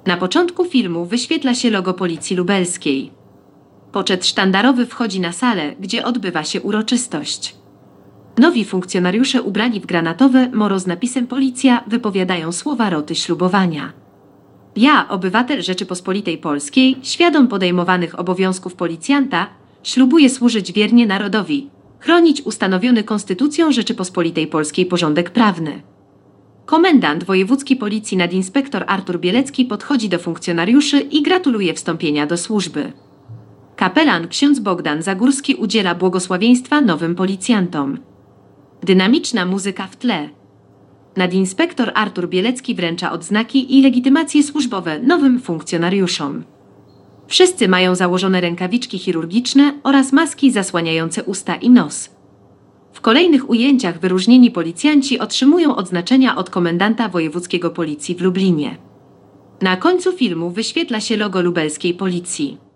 Na początku filmu wyświetla się logo Policji Lubelskiej. Poczet sztandarowy wchodzi na salę, gdzie odbywa się uroczystość. Nowi funkcjonariusze ubrani w granatowe moro z napisem Policja wypowiadają słowa roty ślubowania. Ja, obywatel Rzeczypospolitej Polskiej, świadom podejmowanych obowiązków policjanta, ślubuję służyć wiernie narodowi, chronić ustanowiony Konstytucją Rzeczypospolitej Polskiej porządek prawny. Komendant wojewódzki policji nadinspektor Artur Bielecki podchodzi do funkcjonariuszy i gratuluje wstąpienia do służby. Kapelan ksiądz Bogdan Zagórski udziela błogosławieństwa nowym policjantom. Dynamiczna muzyka w tle. Nadinspektor Artur Bielecki wręcza odznaki i legitymacje służbowe nowym funkcjonariuszom. Wszyscy mają założone rękawiczki chirurgiczne oraz maski zasłaniające usta i nos. W kolejnych ujęciach wyróżnieni policjanci otrzymują odznaczenia od komendanta wojewódzkiego policji w Lublinie. Na końcu filmu wyświetla się logo lubelskiej policji.